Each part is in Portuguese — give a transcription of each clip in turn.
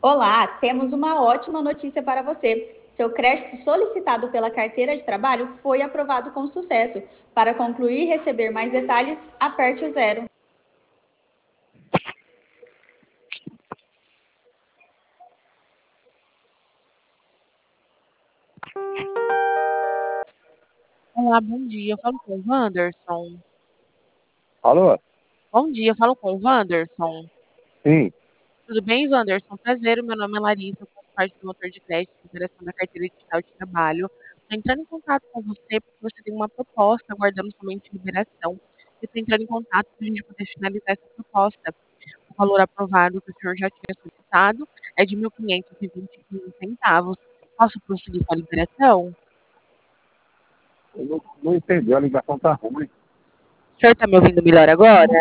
Olá, temos uma ótima notícia para você. Seu crédito solicitado pela carteira de trabalho foi aprovado com sucesso. Para concluir e receber mais detalhes, aperte o zero. Olá, bom dia. Eu falo com o Wanderson. Alô? Bom dia, eu falo com o Wanderson. Sim. Tudo bem, Wanderson? Prazer, meu nome é Larissa, eu faço parte do motor de crédito de operação da carteira digital de trabalho. Estou entrando em contato com você porque você tem uma proposta aguardando somente liberação. Eu estou entrando em contato para a gente poder finalizar essa proposta. O valor aprovado que o senhor já tinha solicitado é de R$ 1.520,15. Posso prosseguir com a liberação? Eu não entendi, a ligação tá ruim. O senhor está me ouvindo melhor agora?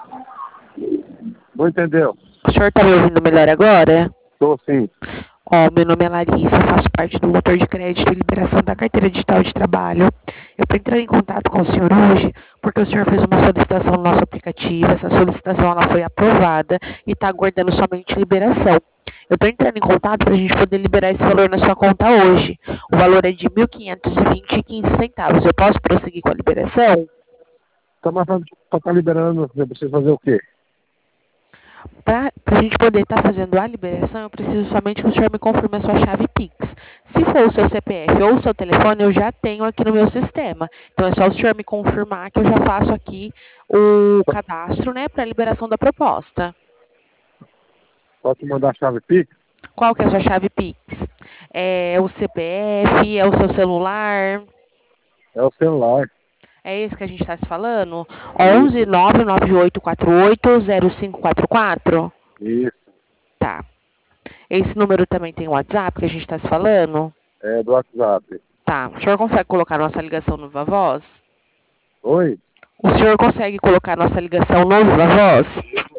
Não entendeu? O senhor está me ouvindo melhor agora? Tô sim. Ó, meu nome é Larissa, eu faço parte do motor de crédito e liberação da carteira digital de trabalho. Eu estou entrando em contato com o senhor hoje porque o senhor fez uma solicitação no nosso aplicativo. Essa solicitação ela foi aprovada e está aguardando somente liberação. Eu estou entrando em contato para a gente poder liberar esse valor na sua conta hoje. O valor é de R$ 1.520,15. Eu posso prosseguir com a liberação? Tá, mas pra tá liberando, eu preciso fazer o quê? Para a gente poder estar fazendo a liberação, eu preciso somente que o senhor me confirme a sua chave Pix. Se for o seu CPF ou o seu telefone, eu já tenho aqui no meu sistema. Então é só o senhor me confirmar que eu já faço aqui o cadastro, né, para a liberação da proposta. Pode mandar a chave Pix? Qual que é a sua chave Pix? É o CPF? É o seu celular? É o celular. É esse que a gente está se falando? Isso, 11 99848 0544? isso. Tá. Esse número também tem o WhatsApp que a gente está se falando? É do WhatsApp. Tá. O senhor consegue colocar nossa ligação no Viva Voz? Oi? O senhor consegue colocar nossa ligação no Viva Voz?